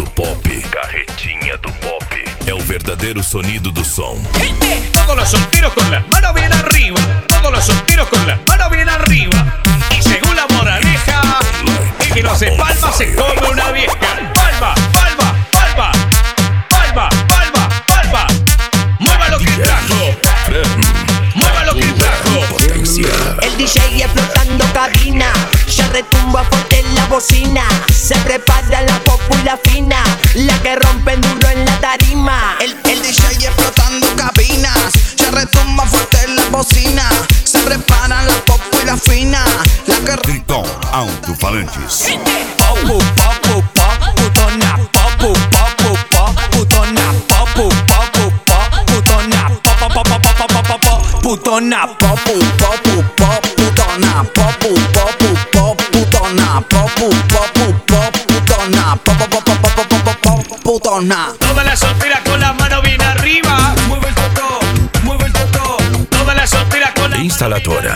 do pop. Carretinha do pop. É o verdadeiro sonido do som. Todos los solteros con las manos bien arriba. Todos los solteros con las manos bien arriba. Y según la moraleja, el que no hace palma se come una vieja. Palma, palma, palma. Palma, palma, palma. Mueva lo que trajo. Mueva lo que trajo. Potencial. El DJ explotando cabina, ya retumba fuerte la bocina. Se prepara la popula fina, la que rompen duro en la tarima. El DJ explotando cabinas, ya retumba fuerte la bocina. Se preparan la popula fina, la que Tritão Alto-Falantes. Popu, popu, popu, putona, popu, popu, popu, putona, popu, popu, popu, putona, popu, popu, popu, popu, putona, popu, popu, popu, putona, popu, popu, popu, putona, popu, popu, popu, putona, popu, popu, popu, popu, putona. Todas las solteras con las manos bien arriba. Mueve el totó, mueve el totó. Todas las solteras con las Instaladora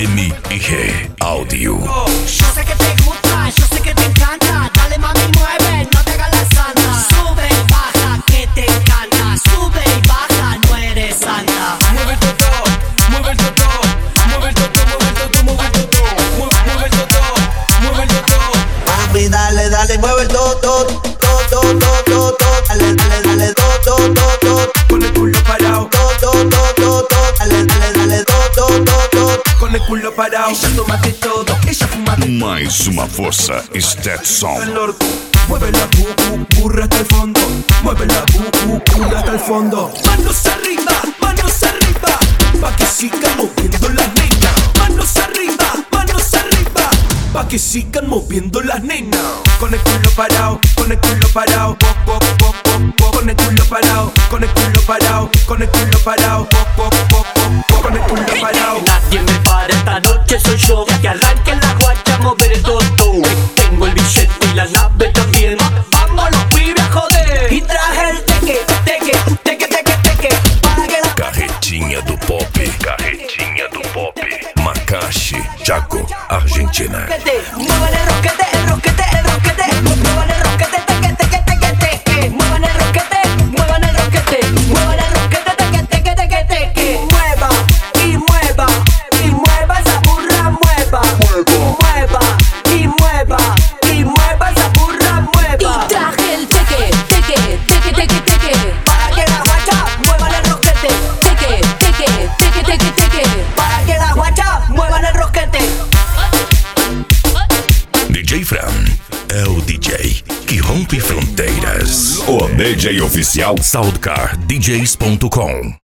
MIG Audio. Yo sé que te gusta, yo sé que te encanta. Dale mami, mueve, no te hagas la santa. Sube y baja, que te encanta. Sube y baja, no eres santa. Mueve el totó, mueve el totó. Mueve el totó, mueve el totó, mueve el totó. Mueve el totó, mueve el totó. papi, dale, dale, mueve el toto, toto, toto, toto, dale, dale, dale, toto, toto, Con el culo parado, toto, toto, dale, dale, dale, toto, toto. con el culo parado. Ella toma de todo, ella fuma de Mais uma força, Stetson. calor. Mueve la burra hasta el fondo. Mueve la burra hasta el fondo. Manos arriba, pa' que sigan moviendo las nenas. Manos arriba, pa' que sigan moviendo las nenas. Con el culo parado, con el culo parado. Pop, pop, pop, pop, pop. Con el culo parado, con el culo parado. Con el culo parado, pop, pop, pop, pop. Con el culo parado. Nadie me para, esta noche soy yo. Que arranque la guacha, mover el toto. Tengo el billete y la nave también. Vamos los pibes a joder. Y traje el teque, teque, teque, teque, teque. Para que la Carretinha do pop. Carretinha do pop. Macaxi, Chaco, Argentina. roquete. Muevan el roquete, el roquete, el roquete. Muevan el roquete, teque, teque, teque, teque. Muevan el roquete, muevan el roquete. Muevan el roquete, teque, teque, teque, teque. Mueva y mueva y mueva esa burra, mueva. Mueva y mueva y mueva esa burra, mueva. Y traje el teque, teque, teque, teque, teque. Para que la guacha muevan el roquete. Teque, teque, teque, teque, teque. Para que la guacha muevan el roquete. DJ Fran é o DJ que rompe fronteiras. O DJ oficial SoundcarDJs.com